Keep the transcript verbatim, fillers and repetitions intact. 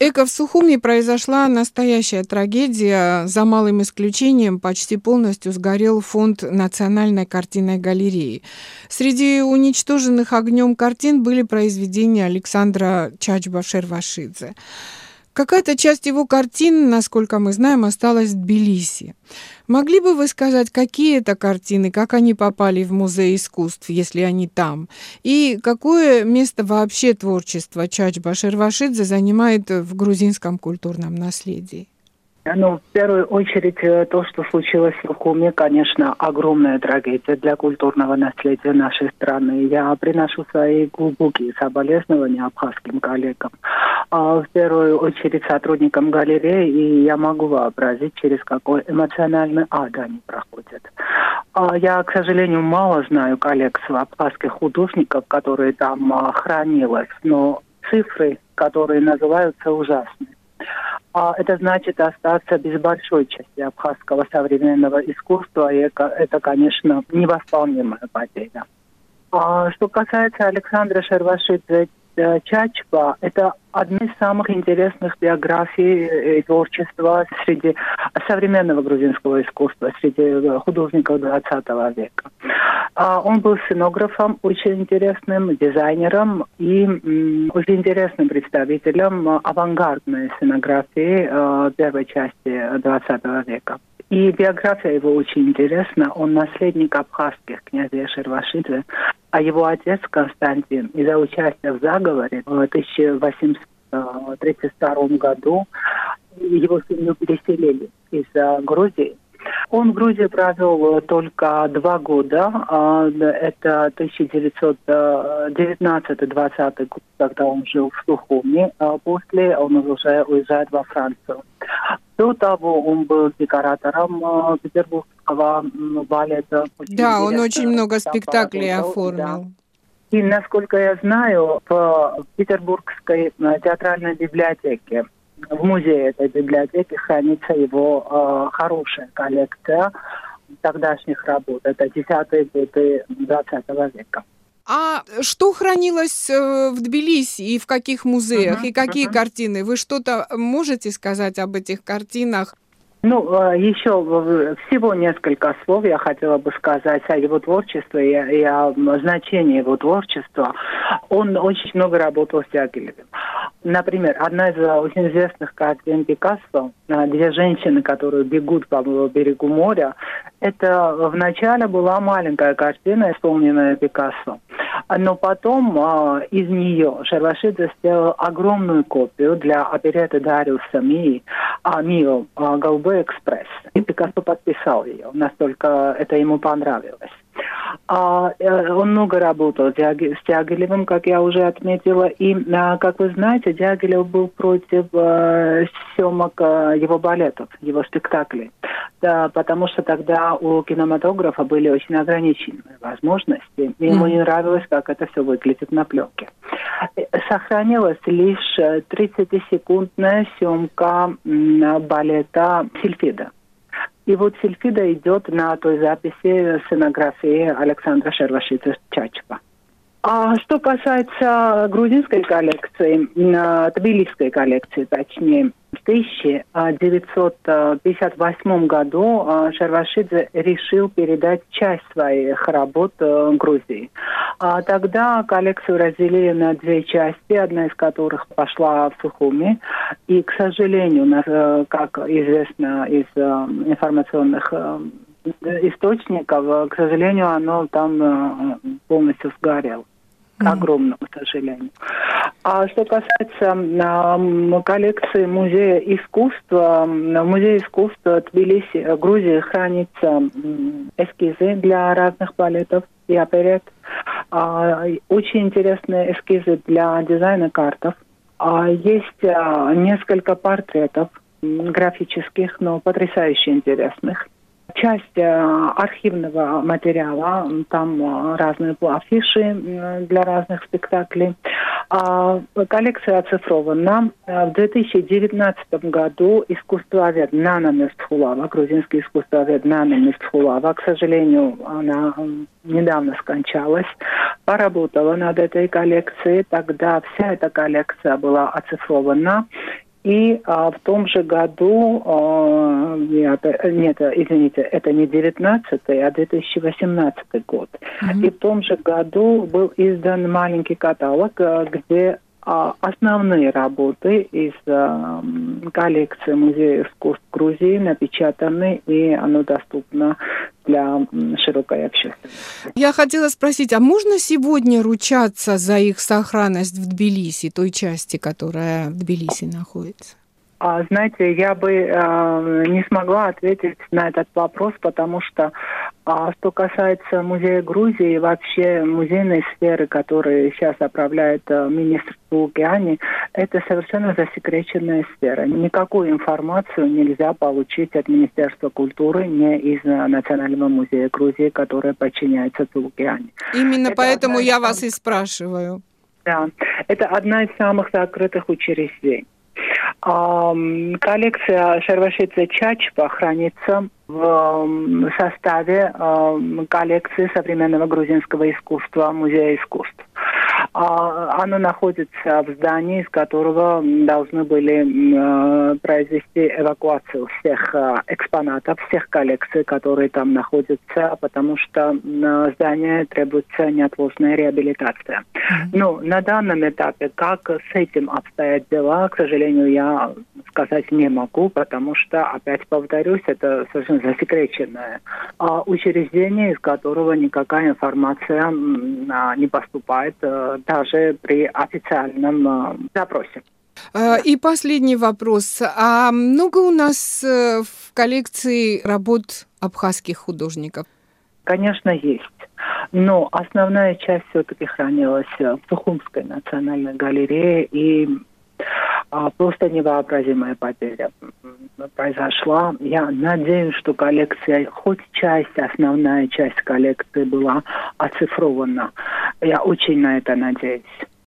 Олег, а в Сухуми произошла настоящая трагедия. За малым исключением почти полностью сгорел фонд Национальной картинной галереи. Среди уничтоженных огнем картин были произведения Александра Чачба-Шервашидзе. Какая-то часть его картин, насколько мы знаем, осталась в Тбилиси. Могли бы вы сказать, какие это картины, как они попали в Музей искусств, если они там? И какое место вообще творчество Чачба-Шервашидзе занимает в грузинском культурном наследии? Ну, в первую очередь, то, что случилось в Сухуми, конечно, огромная трагедия для культурного наследия нашей страны. Я приношу свои глубокие соболезнования абхазским коллегам, в первую очередь сотрудникам галереи, и я могу вообразить, через какой эмоциональный ад они проходят. Я, к сожалению, мало знаю коллекцию абхазских художников, которые там хранились, но цифры, которые называются, ужасны. Это значит остаться без большой части абхазского современного искусства, и это, это конечно, невосполнимая потеря. Что касается Александра Шервашидзе Чачба, это одна из самых интересных биографий и творчества среди современного грузинского искусства, среди художников двадцатого века. Он был сценографом, очень интересным дизайнером и очень интересным представителем авангардной сценографии первой части двадцатого века. И биография его очень интересна. Он наследник абхазских князей Шервашидзе, а его отец Константин из-за участия в заговоре в тысяча восемьсот тридцать втором году его семью переселили из Грузии. Он в Грузии провел только два года. Это тысяча девятьсот девятнадцатый-двадцатый год, когда он жил в Сухуми. После он уже уезжает во Францию. До того он был декоратором петербургского балета. Да, он очень много спектаклей оформил. Да. И, насколько я знаю, в Петербургской театральной библиотеке, в музее этой библиотеки хранится его э, хорошая коллекция тогдашних работ. Это десятые годы двадцатого века. А что хранилось в Тбилиси и в каких музеях, uh-huh, и какие uh-huh. картины? Вы что-то можете сказать об этих картинах? Ну, еще всего несколько слов я хотела бы сказать о его творчестве и, и о значении его творчества. Он очень много работал с Дягилевым. Например, одна из очень известных картин Пикассо «Две женщины, которые бегут по берегу моря», это вначале была маленькая картина, исполненная Пикассо. Но потом э, из нее Шервашидзе сделал огромную копию для оперетты Дариуса Мии, а, Мио э, «Голубой экспресс». И Пикассо подписал ее, настолько это ему понравилось. А, э, он много работал с Дягилевым, как я уже отметила. И, э, как вы знаете, Дягилев был против э, съемок э, его балетов, его спектаклей. Да, потому что тогда у кинематографа были очень ограниченные возможности. И ему не нравилось, как это все выглядит на пленке. Сохранилась лишь тридцатисекундная съемка балета «Сильфида». И вот «Сильфида» идет на той записи сценографии Александра Шервашидзе Чачба. А что касается грузинской коллекции, тбилисской коллекции, точнее, в тысяча девятьсот пятьдесят восьмом году Шервашидзе решил передать часть своих работ Грузии. А тогда коллекцию разделили на две части, одна из которых пошла в Сухуми. И, к сожалению, как известно из информационных источников, к сожалению, оно там полностью сгорело. К огромному сожалению. А что касается э, коллекции Музея искусства, в Музее искусства Тбилиси, Грузии хранятся э, эскизы для разных балетов и оперет. Э, очень интересные эскизы для дизайна картов. Э, есть э, несколько портретов графических, но потрясающе интересных. Часть э, архивного материала, там э, разные афиши э, для разных спектаклей. А, коллекция оцифрована. В две тысячи девятнадцатом году искусствовед Нана Мирстхулава, грузинский искусствовед Нана Мирстхулава, к сожалению, она недавно скончалась, поработала над этой коллекцией. Тогда вся эта коллекция была оцифрована. И а, в том же году, а, нет, нет, извините, это не девятнадцатый, а две тысячи восемнадцатый год. Mm-hmm. И в том же году был издан маленький каталог, где а, основные работы из а, коллекции Музея искусств Грузии напечатаны, и оно доступно для широкой общественности. Я хотела спросить, а можно сегодня ручаться за их сохранность в Тбилиси, той части, которая в Тбилиси находится? А, знаете, я бы э, не смогла ответить на этот вопрос, потому что, а, что касается Музея Грузии, вообще музейной сферы, которую сейчас управляет э, министр Цулукиани, это совершенно засекреченная сфера. Никакую информацию нельзя получить от Министерства культуры, не из Национального музея Грузии, который подчиняется Цулукиани. Именно это поэтому я из... вас и спрашиваю. Да, это одна из самых закрытых учреждений. Коллекция Шервашидзе Чачпа хранится в составе коллекции современного грузинского искусства Музея искусств. Оно находится в здании, из которого должны были произвести эвакуацию всех экспонатов, всех коллекций, которые там находятся, потому что на здание требуется неотложная реабилитация. Но на данном этапе, как с этим обстоят дела, к сожалению, я сказать не могу, потому что, опять повторюсь, это совершенно засекреченное учреждение, из которого никакая информация не поступает, даже при официальном запросе. И последний вопрос. А много у нас в коллекции работ абхазских художников? Конечно, есть. Но основная часть все-таки хранилась в Сухумской национальной галерее, и а, просто невообразимая потеря произошла. Я надеюсь, что коллекция, хоть часть, основная часть коллекции была оцифрована. Я очень на это надеюсь.